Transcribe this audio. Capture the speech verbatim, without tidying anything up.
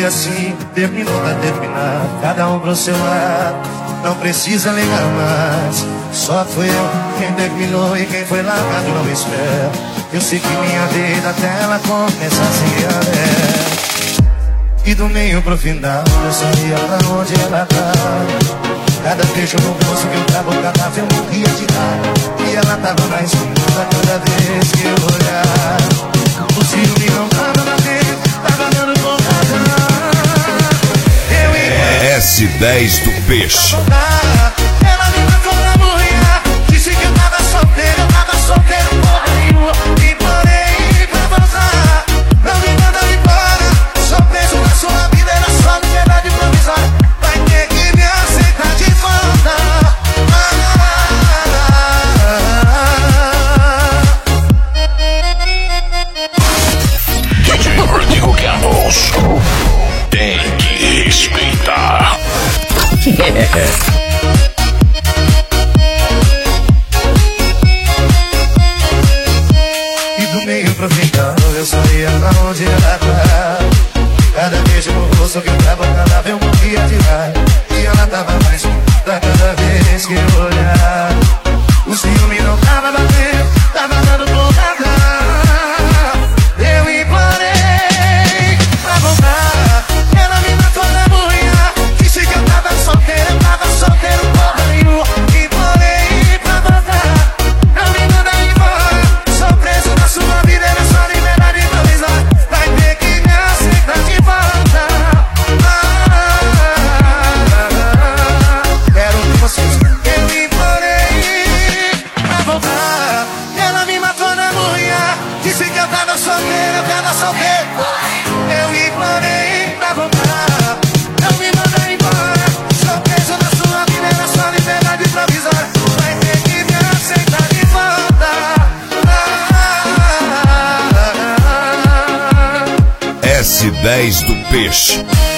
foi assim, terminou pra terminar, cada um pro seu lado, não precisa ligar mais. Só fui eu quem terminou e quem foi largado não espera. Eu sei que minha vida até ela começa a se aberta. E do meio pro final eu sabia pra onde ela tá. Cada beijo no rosto que eu tava catava eu morria de raiva. E ela tava na esquina cada vez que eu olhava. O ciúme não tava batendo, tava dando porrada. Eu ia S dez do Peixe. Ela me matou na mulher. Disse que eu tava solteiro, eu tava solteiro porra nenhuma. E parei pra vazar. Não me manda embora. Sou preso na sua vida, era só liberdade provisória. Vai ter que me aceitar de volta. D J Rodrigo Campos tem que respeitar. E do meio pro final eu só ia pra onde ela tá. Cada beijo no rosto que eu tava calava eu morria de raiva. E ela tava mais puta cada vez que eu olhava. O ciúme não tava batendo, tava dando porrada. Eu implorei pra voltar. Ela me matou na mulher. Disse que eu tava solteiro, eu tava solteiro porra nenhuma. Implorei pra voltar. Não me manda embora. Sou preso na sua vida, era só liberdade provisória. Vai ter que me aceitar de volta. Quero ver vocês. Eu implorei pra voltar. Ela me matou na mulher. Disse que eu tava solteiro, eu tava solteiro. Eu implorei pra voltar. Não me manda embora. Sou preso na sua vida, era só liberdade provisória. Vai ter que me aceitar de volta. S dez do Peixe.